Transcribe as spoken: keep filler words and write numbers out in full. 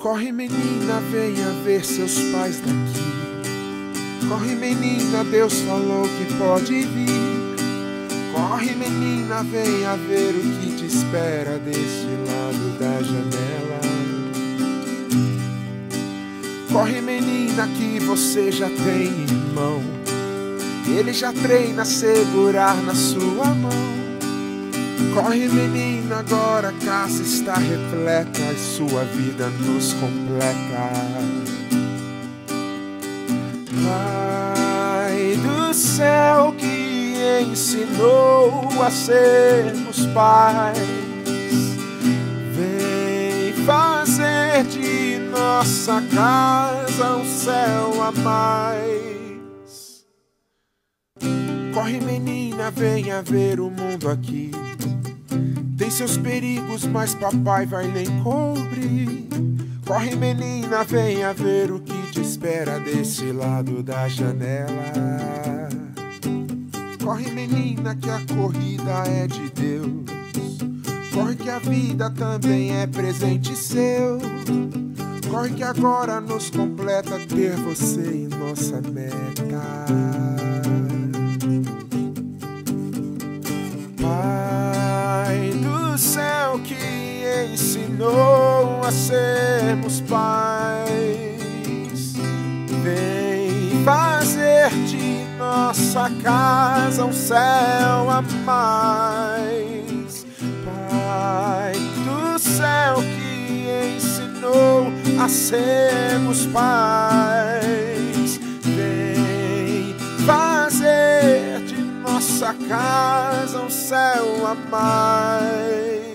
Corre, menina, venha ver seus pais daqui. Corre, menina, Deus falou que pode vir. Corre, menina, venha ver o que te espera deste lado da janela. Corre, menina, que você já tem irmão. Ele já treina a segurar na sua mão. Corre, menina, agora a casa está repleta e sua vida nos completa. Pai do céu que ensinou a sermos pais, vem fazer de nossa casa um céu a mais. Corre, menina, venha ver o mundo aqui. Tem seus perigos, mas papai vai lhe encobrir. Corre, menina, venha ver o que te espera desse lado da janela. Corre, menina, que a corrida é de Deus. Corre que a vida também é presente seu. Corre que agora nos completa ter você em nossa meta. Pai do céu que ensinou a sermos pais, vem fazer de nossa casa um céu a mais. Pai do céu que ensinou a sermos pais, vem fazer de nossa casa um céu a mais.